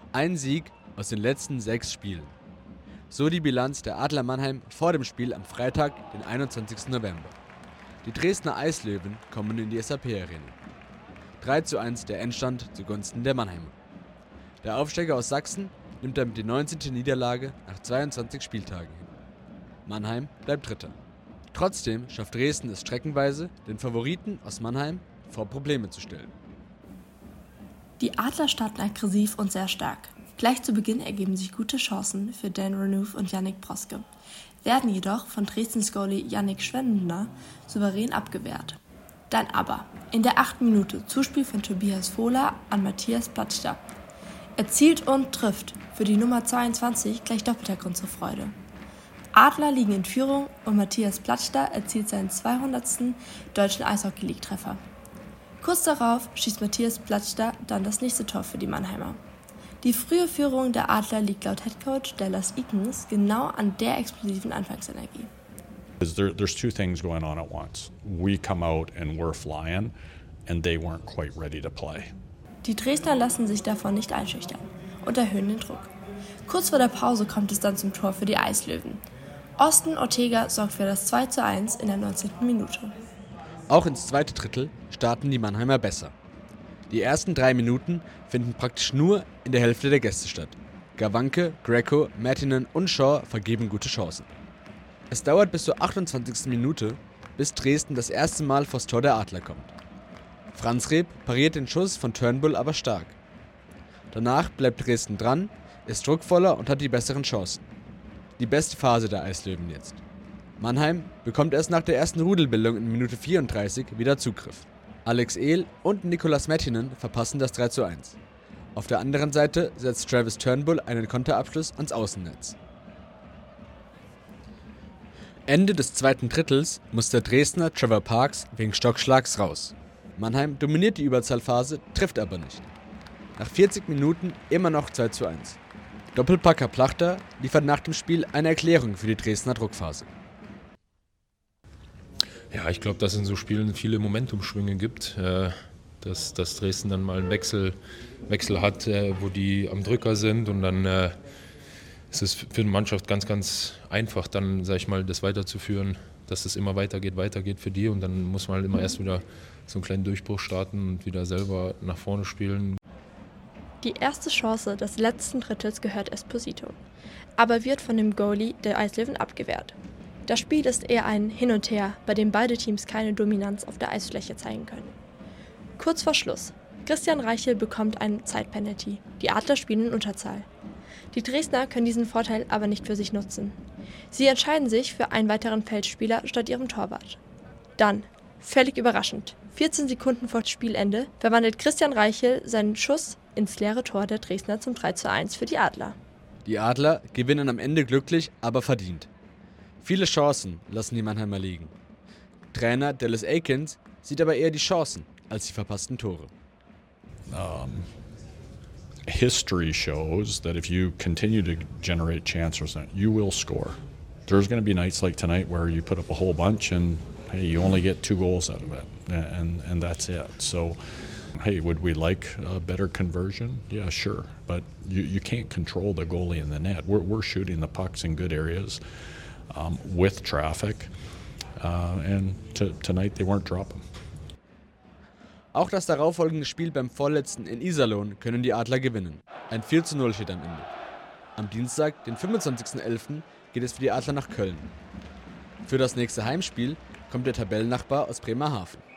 Ein Sieg aus den letzten 6 Spielen. So die Bilanz der Adler Mannheim vor dem Spiel am Freitag, den 21. November. Die Dresdner Eislöwen kommen in die SAP-Arena. 3:1 der Endstand zugunsten der Mannheimer. Der Aufsteiger aus Sachsen nimmt damit die 19. Niederlage nach 22 Spieltagen hin. Mannheim bleibt Dritter. Trotzdem schafft Dresden es streckenweise, den Favoriten aus Mannheim vor Probleme zu stellen. Die Adler starten aggressiv und sehr stark. Gleich zu Beginn ergeben sich gute Chancen für Dan Renouf und Yannick Proske, werden jedoch von Dresdens Goalie Yannick Schwendner souverän abgewehrt. Dann aber, in der 8. Minute, Zuspiel von Tobias Fohler an Matthias Platschda. Er zielt und trifft, für die Nummer 22 gleich doppelter Grund zur Freude. Adler liegen in Führung und Matthias Platschda erzielt seinen 200. deutschen Eishockey-League-Treffer. Kurz darauf schießt Matthias Platschda dann das nächste Tor für die Mannheimer. Die frühe Führung der Adler liegt laut Headcoach Dallas Eakins genau an der explosiven Anfangsenergie. There's two things going on at once. We come out and we're flying, and they weren't quite ready to play. Die Dresdner lassen sich davon nicht einschüchtern und erhöhen den Druck. Kurz vor der Pause kommt es dann zum Tor für die Eislöwen. Austin Ortega sorgt für das 2:1 in der 19. Minute. Auch ins zweite Drittel starten die Mannheimer besser. Die ersten 3 Minuten finden praktisch nur in der Hälfte der Gäste statt. Gawanke, Greco, Martinen und Shaw vergeben gute Chancen. Es dauert bis zur 28. Minute, bis Dresden das erste Mal vors Tor der Adler kommt. Franz Reb pariert den Schuss von Turnbull aber stark. Danach bleibt Dresden dran, ist druckvoller und hat die besseren Chancen. Die beste Phase der Eislöwen jetzt. Mannheim bekommt erst nach der ersten Rudelbildung in Minute 34 wieder Zugriff. Alex Ehl und Nicolas Martinen verpassen das 3:1. Auf der anderen Seite setzt Travis Turnbull einen Konterabschluss ans Außennetz. Ende des zweiten Drittels muss der Dresdner Trevor Parks wegen Stockschlags raus. Mannheim dominiert die Überzahlphase, trifft aber nicht. Nach 40 Minuten immer noch 2:1. Doppelpacker Plachter liefert nach dem Spiel eine Erklärung für die Dresdner Druckphase. Ja, ich glaube, dass es in so Spielen viele Momentumschwünge gibt, dass Dresden dann mal einen Wechsel hat, wo die am Drücker sind, und dann ist es für eine Mannschaft ganz, ganz einfach, dann, sag ich mal, das weiterzuführen, dass es immer weitergeht für die, und dann muss man halt immer erst wieder so einen kleinen Durchbruch starten und wieder selber nach vorne spielen. Die erste Chance des letzten Drittels gehört Esposito, aber wird von dem Goalie der Eislöwen abgewehrt. Das Spiel ist eher ein Hin und Her, bei dem beide Teams keine Dominanz auf der Eisfläche zeigen können. Kurz vor Schluss. Christian Reichel bekommt ein Zeitpenalty. Die Adler spielen in Unterzahl. Die Dresdner können diesen Vorteil aber nicht für sich nutzen. Sie entscheiden sich für einen weiteren Feldspieler statt ihrem Torwart. Dann, völlig überraschend, 14 Sekunden vor Spielende, verwandelt Christian Reichel seinen Schuss ins leere Tor der Dresdner zum 3:1 für die Adler. Die Adler gewinnen am Ende glücklich, aber verdient. Viele Chancen lassen die Mannheimer liegen. Trainer Dallas Eakins sieht aber eher die Chancen als die verpassten Tore. History shows that if you continue to generate chances, you will score. There's going to be nights like tonight where you put up a whole bunch and hey, you only get 2 goals out of it, and that's it. So, hey, would we like a better conversion? Yeah, sure, but you can't control the goalie in the net. We're shooting the pucks in good areas with traffic, and tonight they weren't dropping. Auch das darauffolgende Spiel beim Vorletzten in Iserlohn können die Adler gewinnen. Ein 4:0 steht am Ende. Am Dienstag, den 25.11., geht es für die Adler nach Köln. Für das nächste Heimspiel kommt der Tabellennachbar aus Bremerhaven.